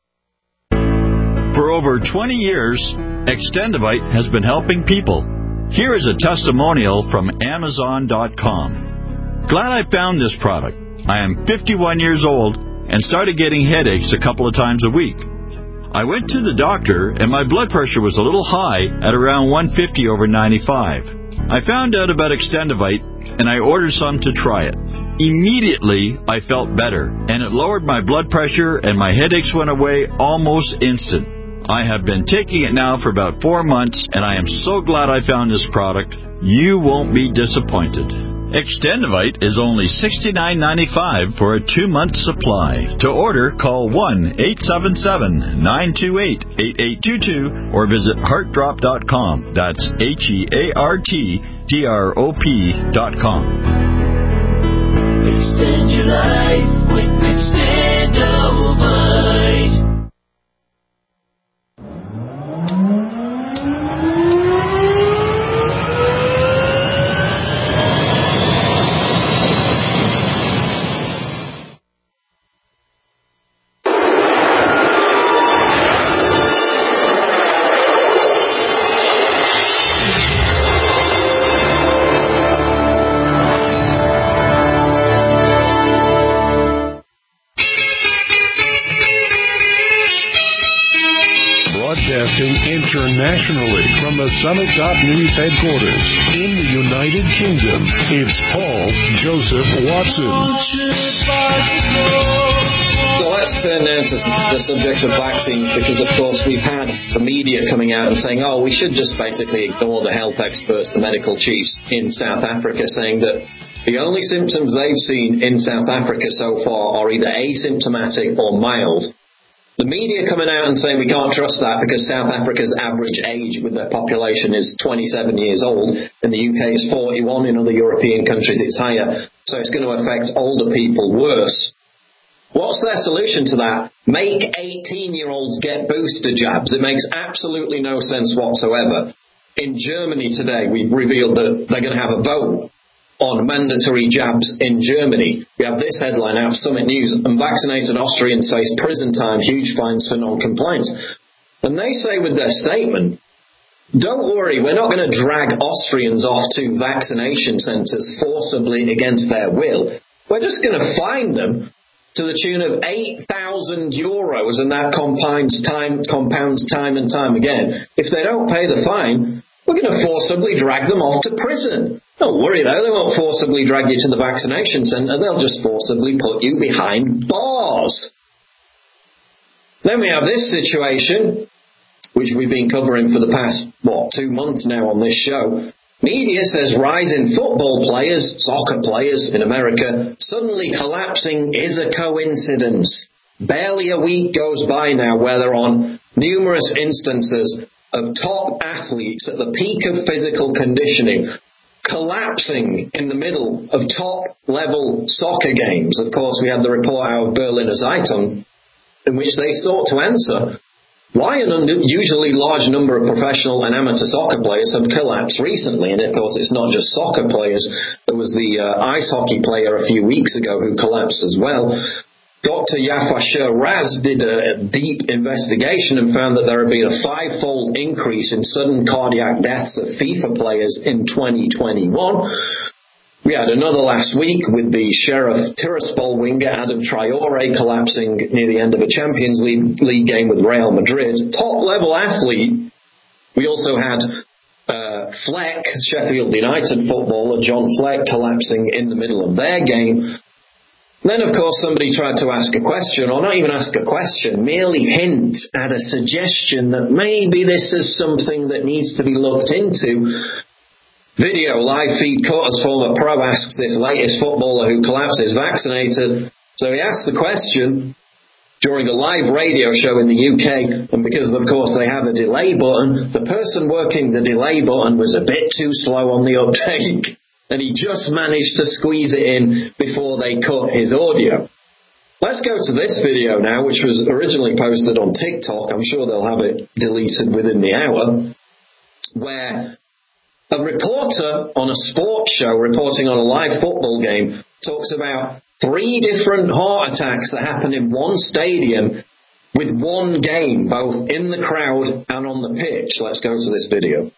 For over twenty years, Extendivite has been helping people. Here is a testimonial from Amazon dot com. Glad I found this product. I am fifty-one years old and started getting headaches a couple of times a week. I went to the doctor and my blood pressure was a little high at around one fifty over ninety-five. I found out about Extendivite and I ordered some to try it. Immediately, I felt better and it lowered my blood pressure and my headaches went away almost instant. I have been taking it now for about four months, and I am so glad I found this product. You won't be disappointed. Extendivite is only sixty-nine ninety-five for a two-month supply. To order, call one eight seven seven, nine two eight, eight eight two two or visit heart drop dot com. That's H E A R T D R O P dot com. Extend your life with Extendivite. Internationally from the Summit dot News headquarters in the United Kingdom, it's Paul Joseph Watson. So let's turn now to the subject of vaccines, because of course we've had the media coming out and saying, oh, we should just basically ignore the health experts, the medical chiefs in South Africa, saying that the only symptoms they've seen in South Africa so far are either asymptomatic or mild. The media coming out and saying we can't trust that because South Africa's average age with their population is twenty-seven years old, and the U K is forty-one. In other European countries it's higher, so it's going to affect older people worse. What's their solution to that? Make eighteen-year-olds get booster jabs. It makes absolutely no sense whatsoever. In Germany today, we've revealed that they're going to have a vote on mandatory jabs in Germany. We have this headline out of Summit News: unvaccinated Austrians face prison time, huge fines for non-compliance. And they say with their statement Don't worry, we're not going to drag Austrians off to vaccination centres forcibly against their will. We're just going to fine them to the tune of eight thousand euros, and that compounds time, compounds time and time again. If they don't pay the fine, we're going to forcibly drag them off to prison. Don't worry though, they won't forcibly drag you to the vaccination centre, they'll just forcibly put you behind bars. Then we have this situation, which we've been covering for the past, what, two months now on this show. Media says rise in football players, soccer players in America, suddenly collapsing is a coincidence. Barely a week goes by now where there are numerous instances of top athletes at the peak of physical conditioning collapsing in the middle of top-level soccer games. Of course, we had the report out of Berliner Zeitung in which they sought to answer why an unusually large number of professional and amateur soccer players have collapsed recently. And of course, it's not just soccer players. There was the uh, ice hockey player a few weeks ago who collapsed as well. Doctor Yafasher Raz did a deep investigation and found that there had been a five-fold increase in sudden cardiac deaths of FIFA players in twenty twenty-one. We had another last week with the Sheriff Tiraspol winger Adam Traore collapsing near the end of a Champions League, League game with Real Madrid. Top-level athlete. We also had uh, Fleck, Sheffield United footballer John Fleck, collapsing in the middle of their game. Then, of course, somebody tried to ask a question, or not even ask a question, merely hint at a suggestion that maybe this is something that needs to be looked into. Video live feed cut as former pro asks if latest footballer who collapsed is vaccinated. So he asked the question during a live radio show in the U K, and because, of course, they have a delay button, the person working the delay button was a bit too slow on the uptake. And he just managed to squeeze it in before they cut his audio. Let's go to this video now, which was originally posted on TikTok. I'm sure they'll have it deleted within the hour, where a reporter on a sports show reporting on a live football game talks about three different heart attacks that happened in one stadium with one game, both in the crowd and on the pitch. Let's go to this video.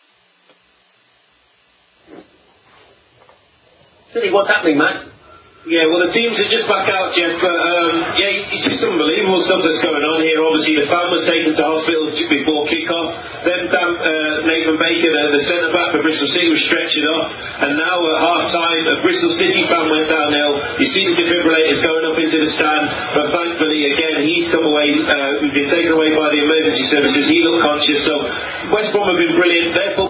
Silly, what's happening, Matt? Yeah, well, the teams are just back out, Jeff, but um, yeah, it's just unbelievable stuff that's going on here. Obviously, the fan was taken to hospital before kick-off. Then Dan, uh, Nathan Baker, the, the centre-back for Bristol City, was stretchered off. And now at half-time, a Bristol City fan went downhill. You see the defibrillators going up into the stand, but thankfully, again, he's come away, uh, we've been taken away by the emergency services. He looked conscious, so West Brom have been brilliant. Therefore,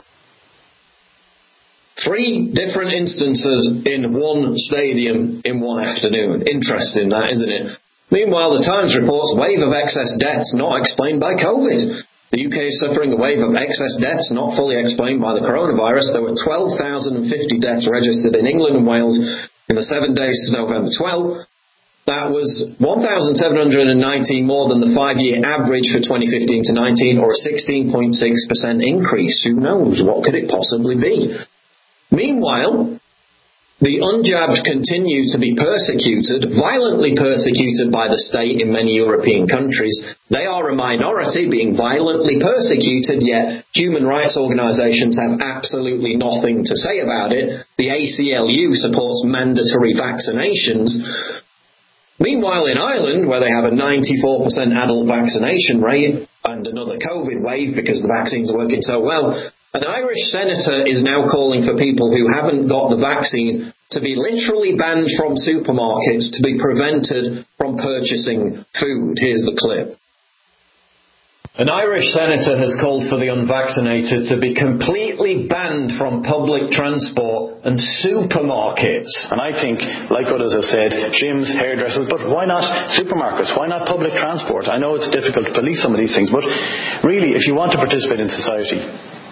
Three different instances in one stadium in one afternoon. Interesting, that, isn't it? Meanwhile, the Times reports wave of excess deaths not explained by COVID. The U K is suffering a wave of excess deaths not fully explained by the coronavirus. There were twelve thousand fifty deaths registered in England and Wales in the seven days to November twelfth. That was one thousand seven hundred nineteen more than the five-year average for twenty fifteen to nineteen, or a sixteen point six percent increase. Who knows? What could it possibly be? Meanwhile, the unjabbed continue to be persecuted, violently persecuted by the state in many European countries. They are a minority being violently persecuted, yet human rights organisations have absolutely nothing to say about it. The A C L U supports mandatory vaccinations. Meanwhile, in Ireland, where they have a ninety-four percent adult vaccination rate and another COVID wave because the vaccines are working so well, an Irish senator is now calling for people who haven't got the vaccine to be literally banned from supermarkets, to be prevented from purchasing food. Here's the clip. An Irish senator has called for the unvaccinated to be completely banned from public transport and supermarkets. And I think, like others have said, gyms, hairdressers, but why not supermarkets? Why not public transport? I know it's difficult to police some of these things, but really, if you want to participate in society,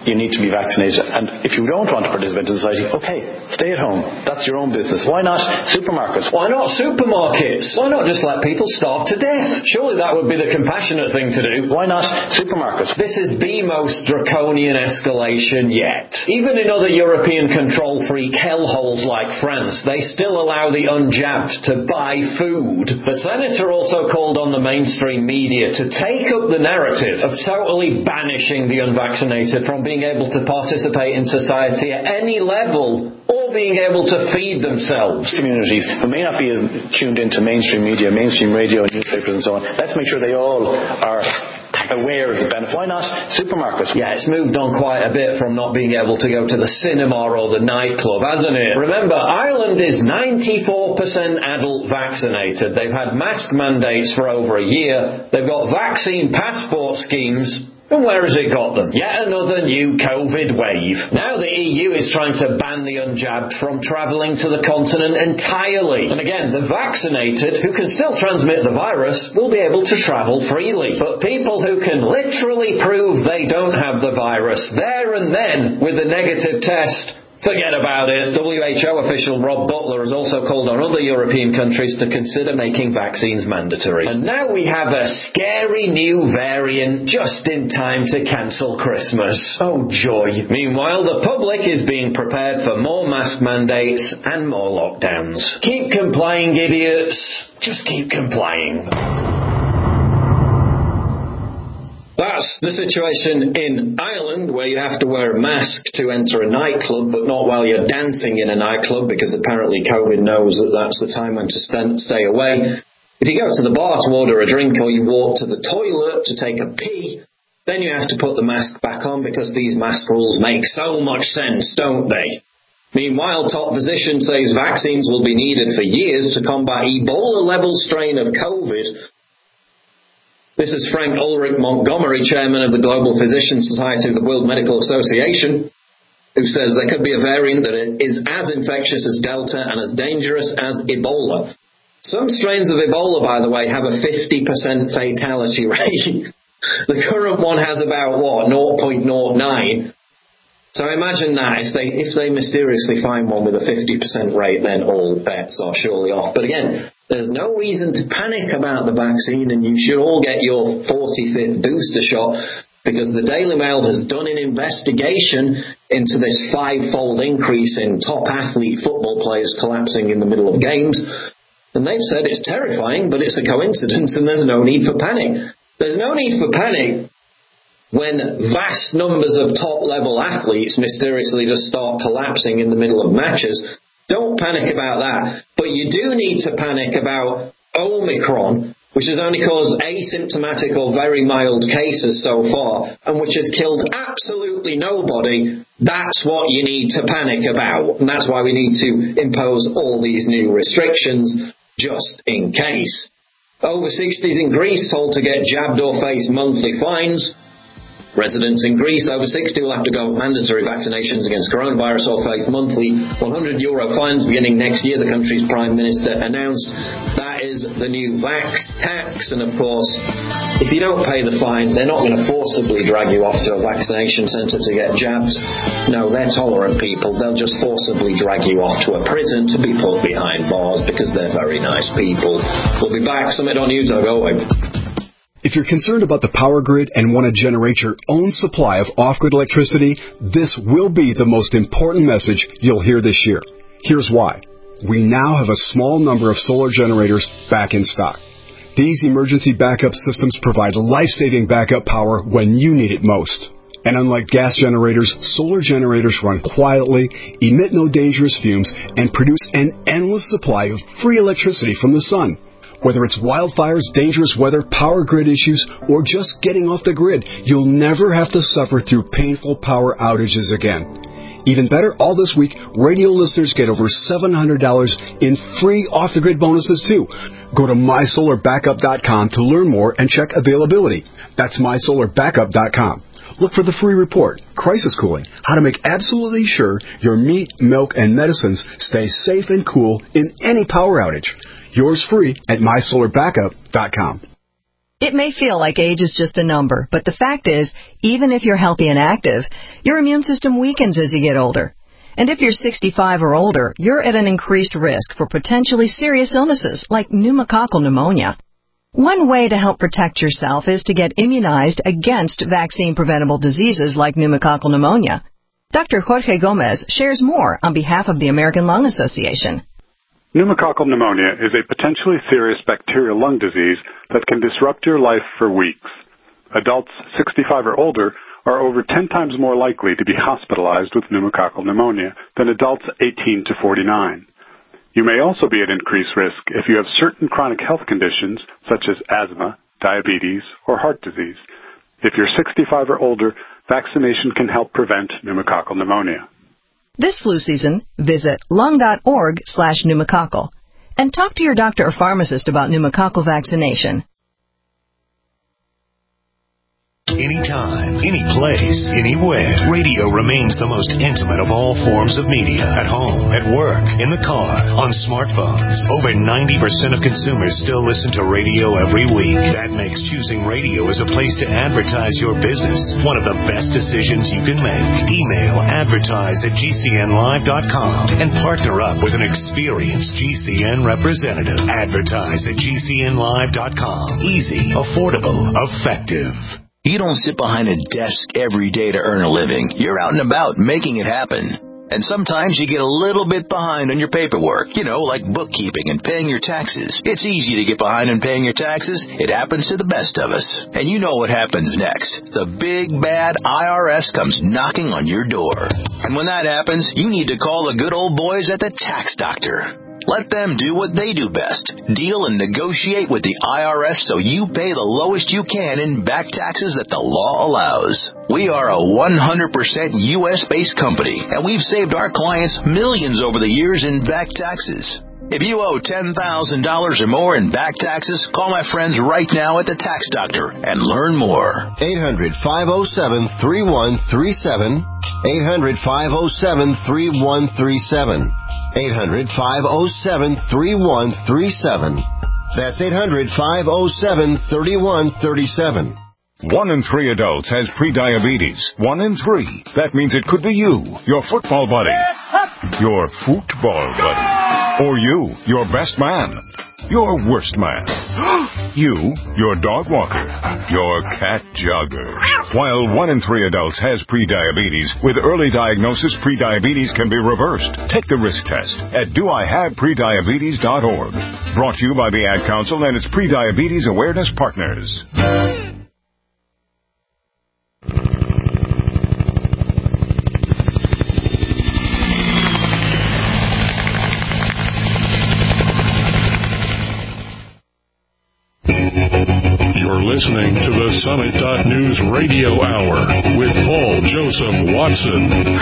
you need to be vaccinated. And if you don't want to participate in society, okay, stay at home. That's your own business. Why not supermarkets? Why not supermarkets? Why not just let people starve to death? Surely that would be the compassionate thing to do. Why not supermarkets? This is the most draconian escalation yet. Even in other European control-freak hellholes like France, they still allow the unjabbed to buy food. The senator also called on the mainstream media to take up the narrative of totally banishing the unvaccinated from being able to participate in society at any level or being able to feed themselves. Communities who may not be as tuned into mainstream media, mainstream radio, newspapers and so on, let's make sure they all are aware of the benefit. Why not supermarkets? Yeah, it's moved on quite a bit from not being able to go to the cinema or the nightclub, hasn't it? Remember, Ireland is ninety-four percent adult vaccinated. They've had mask mandates for over a year. They've got vaccine passport schemes. And where has it got them? Yet another new COVID wave. Now the E U is trying to ban the unjabbed from travelling to the continent entirely. And again, the vaccinated, who can still transmit the virus, will be able to travel freely. But people who can literally prove they don't have the virus there and then with a negative test, forget about it. W H O official Rob Butler has also called on other European countries to consider making vaccines mandatory. And now we have a scary new variant just in time to cancel Christmas. Oh joy. Meanwhile, the public is being prepared for more mask mandates and more lockdowns. Keep complying, idiots. Just keep complying. That's the situation in Ireland, where you have to wear a mask to enter a nightclub, but not while you're dancing in a nightclub, because apparently COVID knows that that's the time when to st- stay away. If you go to the bar to order a drink, or you walk to the toilet to take a pee, then you have to put the mask back on, because these mask rules make so much sense, don't they? Meanwhile, top physician says vaccines will be needed for years to combat Ebola-level strain of COVID. This is Frank Ulrich Montgomery, chairman of the Global Physicians Society of the World Medical Association, who says there could be a variant that is as infectious as Delta and as dangerous as Ebola. Some strains of Ebola, by the way, have a fifty percent fatality rate. The current one has about, what, zero point zero nine. So imagine that. If they, if they mysteriously find one with a fifty percent rate, then all bets are surely off. But again, there's no reason to panic about the vaccine, and you should all get your forty-fifth booster shot, because the Daily Mail has done an investigation into this five-fold increase in top athlete football players collapsing in the middle of games. And they've said it's terrifying, but it's a coincidence and there's no need for panic. There's no need for panic when vast numbers of top-level athletes mysteriously just start collapsing in the middle of matches. Don't panic about that. But you do need to panic about Omicron, which has only caused asymptomatic or very mild cases so far, and which has killed absolutely nobody. That's what you need to panic about. And that's why we need to impose all these new restrictions, just in case. Over sixties in Greece told to get jabbed or face monthly fines. Residents in Greece over sixty will have to go mandatory vaccinations against coronavirus or face monthly one hundred euro fines beginning next year, the country's Prime Minister announced. That is the new vax tax, and of course, if you don't pay the fine, they're not going to forcibly drag you off to a vaccination centre to get jabbed. No, they're tolerant people. They'll just forcibly drag you off to a prison to be put behind bars, because they're very nice people. We'll be back. Summit on News. Go away. If you're concerned about the power grid and want to generate your own supply of off-grid electricity, this will be the most important message you'll hear this year. Here's why. We now have a small number of solar generators back in stock. These emergency backup systems provide life-saving backup power when you need it most. And unlike gas generators, solar generators run quietly, emit no dangerous fumes, and produce an endless supply of free electricity from the sun. Whether it's wildfires, dangerous weather, power grid issues, or just getting off the grid, you'll never have to suffer through painful power outages again. Even better, all this week, radio listeners get over seven hundred dollars in free off-the-grid bonuses, too. Go to my solar backup dot com to learn more and check availability. That's my solar backup dot com. Look for the free report, Crisis Cooling, how to make absolutely sure your meat, milk, and medicines stay safe and cool in any power outage. Yours free at my solar backup dot com. It may feel like age is just a number, but the fact is, even if you're healthy and active, your immune system weakens as you get older. And if you're sixty-five or older, you're at an increased risk for potentially serious illnesses like pneumococcal pneumonia. One way to help protect yourself is to get immunized against vaccine-preventable diseases like pneumococcal pneumonia. Doctor Jorge Gomez shares more on behalf of the American Lung Association. Pneumococcal pneumonia is a potentially serious bacterial lung disease that can disrupt your life for weeks. Adults sixty-five or older are over ten times more likely to be hospitalized with pneumococcal pneumonia than adults eighteen to forty-nine. You may also be at increased risk if you have certain chronic health conditions such as asthma, diabetes, or heart disease. If you're sixty-five or older, vaccination can help prevent pneumococcal pneumonia. This flu season, visit lung.org slash pneumococcal and talk to your doctor or pharmacist about pneumococcal vaccination. Anytime, any place, anywhere, radio remains the most intimate of all forms of media. At home, at work, in the car, on smartphones. Over ninety percent of consumers still listen to radio every week. That makes choosing radio as a place to advertise your business one of the best decisions you can make. Email advertise at g c n live dot com and partner up with an experienced G C N representative. Advertise at g c n live dot com. Easy, affordable, effective. You don't sit behind a desk every day to earn a living. You're out and about making it happen. And sometimes you get a little bit behind on your paperwork, you know, like bookkeeping and paying your taxes. It's easy to get behind on paying your taxes. It happens to the best of us. And you know what happens next. The big, bad I R S comes knocking on your door. And when that happens, you need to call the good old boys at the Tax Doctor. Let them do what they do best. Deal and negotiate with the I R S so you pay the lowest you can in back taxes that the law allows. We are a one hundred percent U S-based company, and we've saved our clients millions over the years in back taxes. If you owe ten thousand dollars or more in back taxes, call my friends right now at the Tax Doctor and learn more. eight hundred, five oh seven, three one three seven. eight hundred, five oh seven, three one three seven. eight hundred, five oh seven, three one three seven. That's eight hundred, five oh seven, three one three seven. One in three adults has prediabetes. One in three. That means it could be you, your football buddy, your football buddy, or you, your best man, your worst man, you, your dog walker, your cat jogger. While one in three adults has prediabetes, with early diagnosis, prediabetes can be reversed. Take the risk test at do I have prediabetes dot org. Brought to you by the Ad Council and its Prediabetes Awareness Partners. Listening to the Summit dot News Radio Hour with Paul Joseph Watson.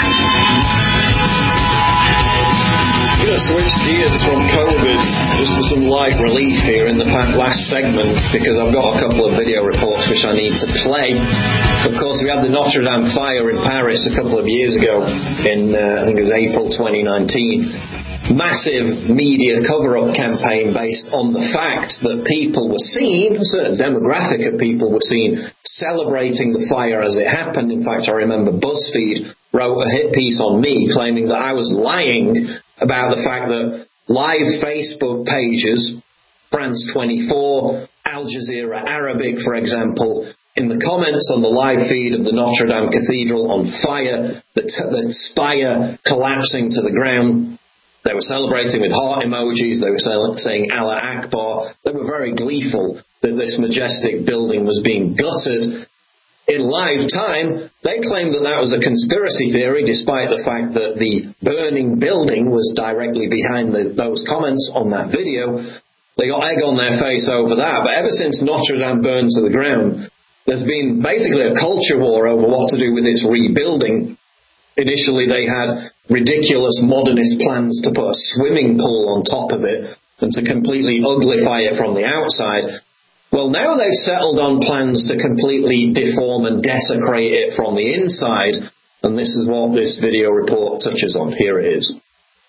I'm going to switch gears from COVID just for some light relief here in the last segment because I've got a couple of video reports which I need to play. Of course, we had the Notre Dame fire in Paris a couple of years ago in, uh, I think it was April twenty nineteen. Massive media cover-up campaign based on the fact that people were seen, a certain demographic of people were seen celebrating the fire as it happened. In fact, I remember BuzzFeed wrote a hit piece on me claiming that I was lying about the fact that live Facebook pages, France twenty-four, Al Jazeera Arabic, for example, in the comments on the live feed of the Notre Dame Cathedral on fire, the, t- the spire collapsing to the ground, they were celebrating with heart emojis. They were saying Allah Akbar. They were very gleeful that this majestic building was being gutted. In live time, they claimed that that was a conspiracy theory, despite the fact that the burning building was directly behind the, those comments on that video. They got egg on their face over that. But ever since Notre Dame burned to the ground, there's been basically a culture war over what to do with its rebuilding. Initially, they had ridiculous modernist plans to put a swimming pool on top of it and to completely uglify it from the outside. Well, now they've settled on plans to completely deform and desecrate it from the inside, and this is what this video report touches on. Here it is.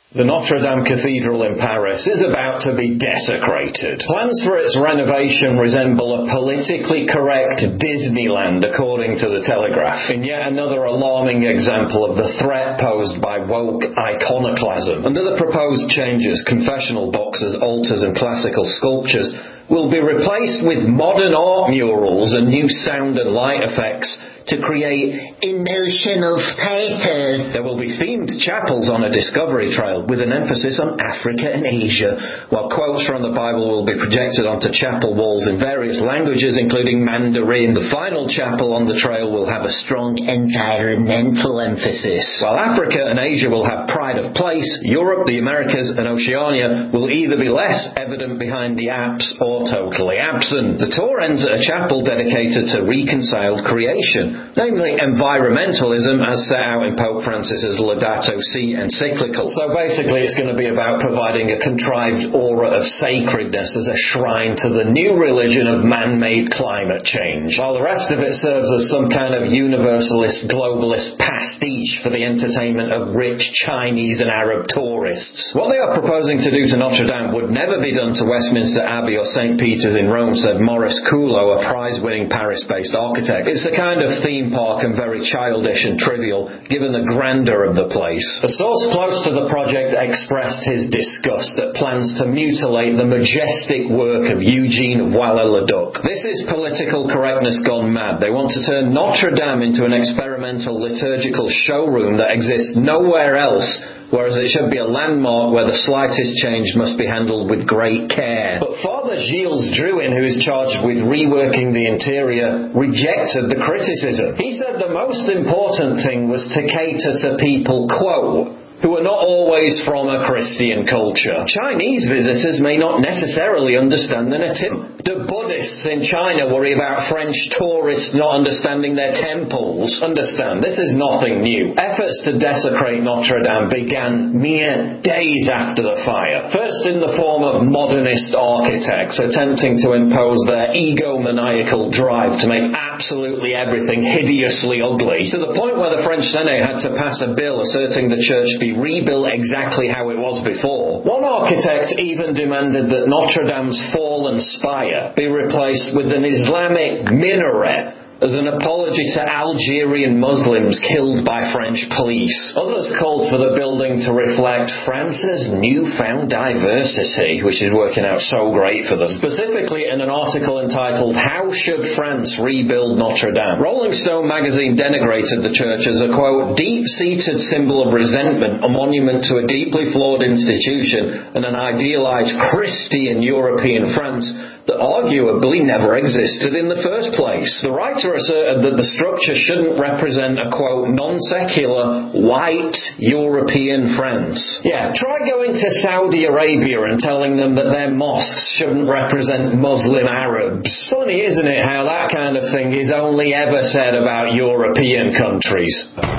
The Notre Dame Cathedral in Paris is about to be desecrated. Plans for its renovation resemble a politically correct Disneyland, according to the Telegraph, in yet another alarming example of the threat posed by woke iconoclasm. Under the proposed changes, confessional boxes, altars and classical sculptures will be replaced with modern art murals and new sound and light effects to create emotional spaces. There will be themed chapels on a discovery trail with an emphasis on Africa and Asia, while quotes from the Bible will be projected onto chapel walls in various languages, including Mandarin. The final chapel on the trail will have a strong environmental emphasis. While Africa and Asia will have pride of place, Europe, the Americas and Oceania will either be less evident behind the apse or totally absent. The tour ends at a chapel dedicated to reconciled creation, namely environmentalism as set out in Pope Francis's Laudato Si encyclical. So basically it's going to be about providing a contrived aura of sacredness as a shrine to the new religion of man-made climate change, while the rest of it serves as some kind of universalist, globalist pastiche for the entertainment of rich Chinese and Arab tourists. What they are proposing to do to Notre Dame would never be done to Westminster Abbey or Saint Peter's in Rome, said Maurice Coulot, a prize-winning Paris-based architect. It's a kind of theme park and very childish and trivial, given the grandeur of the place. A source close to the project expressed his disgust at plans to mutilate the majestic work of Eugene Viollet-le-Duc. This is political correctness gone mad. They want to turn Notre Dame into an experimental liturgical showroom that exists nowhere else, whereas it should be a landmark where the slightest change must be handled with great care. But Father Gilles Drouin, who is charged with reworking the interior, rejected the criticism. He said the most important thing was to cater to people, quote, who are not always from a Christian culture. Chinese visitors may not necessarily understand the nativity. The Buddhists in China worry about French tourists not understanding their temples. Understand, this is nothing new. Efforts to desecrate Notre Dame began mere days after the fire. First in the form of modernist architects attempting to impose their egomaniacal drive to make absolutely everything hideously ugly, to the point where the French Senate had to pass a bill asserting the church be rebuilt exactly how it was before. One architect even demanded that Notre Dame's fallen spire be replaced with an Islamic minaret as an apology to Algerian Muslims killed by French police. Others called for the building to reflect France's newfound diversity, which is working out so great for them. Specifically in an article entitled How Should France Rebuild Notre Dame? Rolling Stone magazine denigrated the church as a, quote, deep-seated symbol of resentment, a monument to a deeply flawed institution and an idealized Christian European France that arguably never existed in the first place. The writer asserted that the structure shouldn't represent a, quote, non-secular, white, European France. Yeah, try going to Saudi Arabia and telling them that their mosques shouldn't represent Muslim Arabs. Funny, isn't it, how that kind of thing is only ever said about European countries.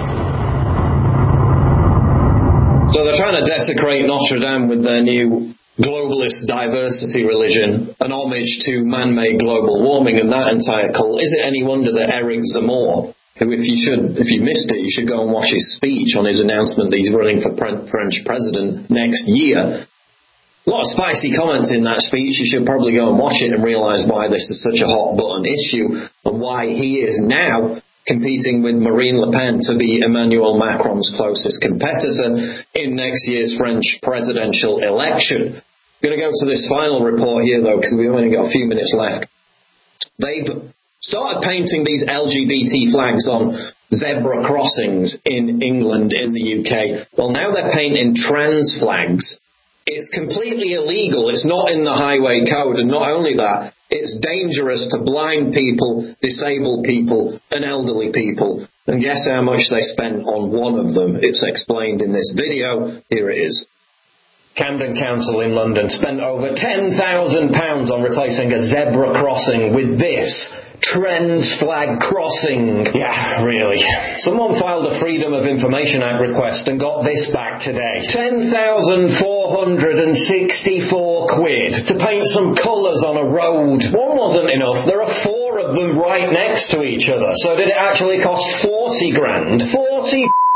So they're trying to desecrate Notre Dame with their new globalist diversity religion, an homage to man-made global warming and that entire cult. Is it any wonder that Eric Zemmour, who if you should, if you missed it, you should go and watch his speech on his announcement that he's running for French president next year. A lot of spicy comments in that speech. You should probably go and watch it and realise why this is such a hot button issue and why he is now competing with Marine Le Pen to be Emmanuel Macron's closest competitor in next year's French presidential election. I'm going to go to this final report here, though, because we've only got a few minutes left. They've started painting these L G B T flags on zebra crossings in England, in the U K. Well, now they're painting trans flags. It's completely illegal. It's not in the highway code. And not only that, it's dangerous to blind people, disabled people, and elderly people. And guess how much they spent on one of them? It's explained in this video. Here it is. Camden Council in London spent over ten thousand pounds on replacing a zebra crossing with this trans flag crossing. Yeah, really. Someone filed a Freedom of Information Act request and got this back today. ten thousand four hundred sixty-four quid to paint some colours on a road. One wasn't enough. There are four of them right next to each other. So did it actually cost forty grand? forty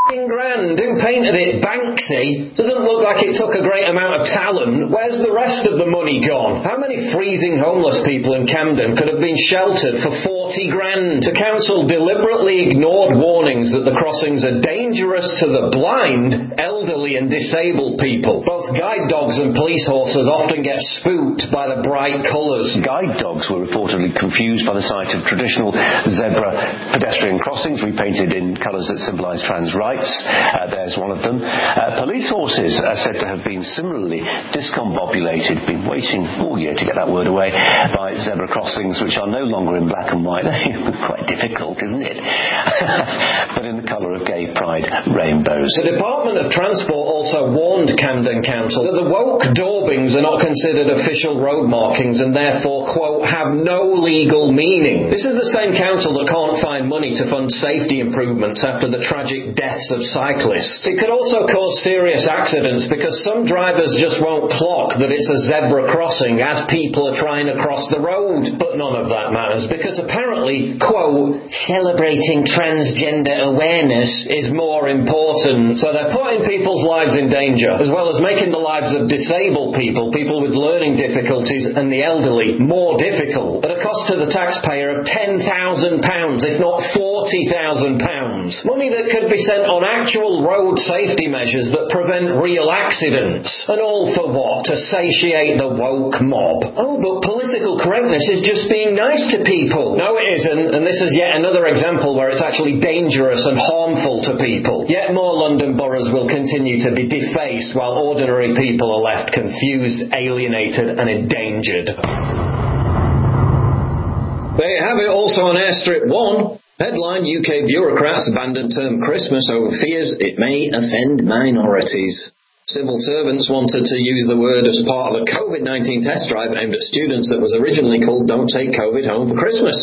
grand. Who painted it? Banksy. Doesn't look like it took a great amount of talent. Where's the rest of the money gone? How many freezing homeless people in Camden could have been sheltered for forty grand? The council deliberately ignored warnings that the crossings are dangerous to the blind, elderly and disabled people. Both guide dogs and police horses often get spooked by the bright colours. Guide dogs were reportedly confused by the sight of traditional zebra pedestrian crossings repainted in colours that symbolise trans rights. Uh, there's one of them. Uh, police horses are said to have been similarly discombobulated, been waiting all year to get that word away, by zebra crossings which are no longer in black and white. Quite difficult, isn't it? But in the colour of gay pride rainbows. The Department of Transport also warned Camden Council that the woke daubings are not considered official road markings and therefore, quote, have no legal meaning. This is the same council that can't find money to fund safety improvements after the tragic deaths of cyclists. It could also cause serious accidents because some drivers just won't clock that it's a zebra crossing as people are trying to cross the road. But none of that matters because apparently, quote, celebrating transgender awareness is more important. So they're putting people's lives in danger, as well as making the lives of disabled people, people with learning difficulties and the elderly more difficult, at a cost to the taxpayer of ten thousand pounds, if not forty thousand pounds. Money that could be sent on actual road safety measures that prevent real accidents. And all for what? To satiate the woke mob. Oh, but political correctness is just being nice to people. No, it isn't, and this is yet another example where it's actually dangerous and harmful to people. Yet more London boroughs will continue to be defaced while ordinary people are left confused, alienated and endangered. There you have it, also on Airstrip one. Headline, U K bureaucrats abandon term Christmas over fears it may offend minorities. Civil servants wanted to use the word as part of a COVID nineteen test drive aimed at students that was originally called Don't Take COVID Home for Christmas.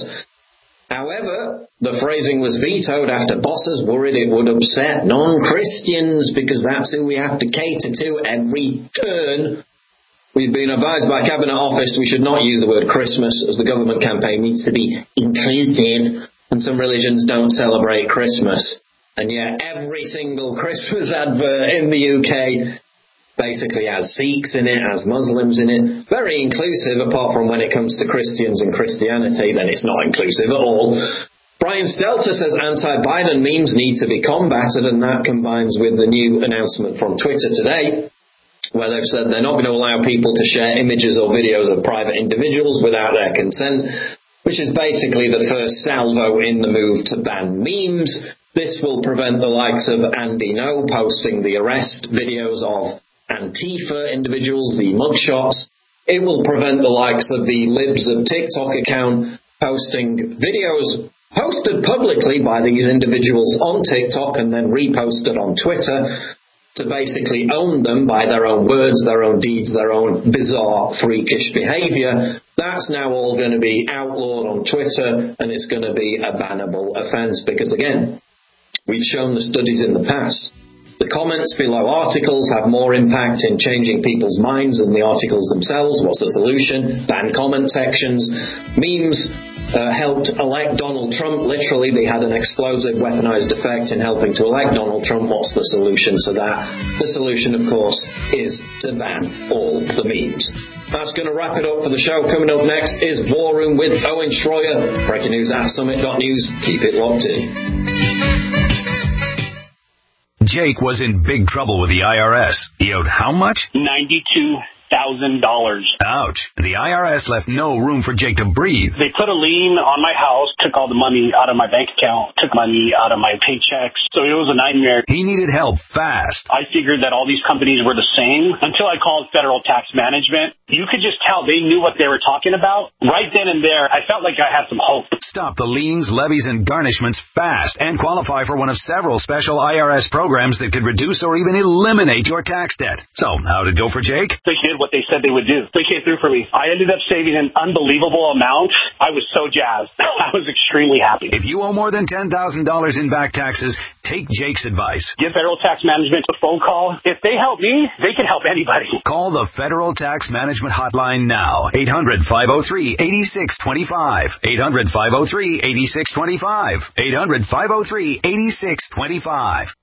However, the phrasing was vetoed after bosses worried it would upset non-Christians because that's who we have to cater to every turn. We've been advised by Cabinet Office we should not use the word Christmas as the government campaign needs to be inclusive. And some religions don't celebrate Christmas. And yet every single Christmas advert in the U K basically has Sikhs in it, has Muslims in it. Very inclusive, apart from when it comes to Christians and Christianity, then it's not inclusive at all. Brian Stelter says anti-Biden memes need to be combated, and that combines with the new announcement from Twitter today, where they've said they're not going to allow people to share images or videos of private individuals without their consent, which is basically the first salvo in the move to ban memes. This will prevent the likes of Andy No posting the arrest videos of Antifa individuals, the mugshots. It will prevent the likes of the Libs of TikTok account posting videos posted publicly by these individuals on TikTok and then reposted on Twitter to basically own them by their own words, their own deeds, their own bizarre, freakish behaviour. That's now all going to be outlawed on Twitter, and it's going to be a bannable offence because, again, we've shown the studies in the past. The comments below articles have more impact in changing people's minds than the articles themselves. What's the solution? Ban comment sections. Memes uh, helped elect Donald Trump. Literally, they had an explosive weaponized effect in helping to elect Donald Trump. What's the solution to that? The solution, of course, is to ban all the memes. That's going to wrap it up for the show. Coming up next is War Room with Owen Schroyer. Breaking news at summit dot news. Keep it locked in. Jake was in big trouble with the I R S. He owed how much? ninety-two thousand dollars. Ouch. The I R S left no room for Jake to breathe. They put a lien on my house, took all the money out of my bank account, took money out of my paychecks. So it was a nightmare. He needed help fast. I figured that all these companies were the same until I called Federal Tax Management. You could just tell they knew what they were talking about. Right then and there, I felt like I had some hope. Stop the liens, levies, and garnishments fast and qualify for one of several special I R S programs that could reduce or even eliminate your tax debt. So, how'd it go for Jake? They did what they said they would do. They came through for me. I ended up saving an unbelievable amount. I was so jazzed. I was extremely happy. If you owe more than ten thousand dollars in back taxes, take Jake's advice. Give Federal Tax Management a phone call. If they help me, they can help anybody. Call the Federal Tax Management Hotline now. eight hundred, five oh three, eight six two five. eight hundred, five oh three, eight six two five. eight hundred, five oh three, eight six two five.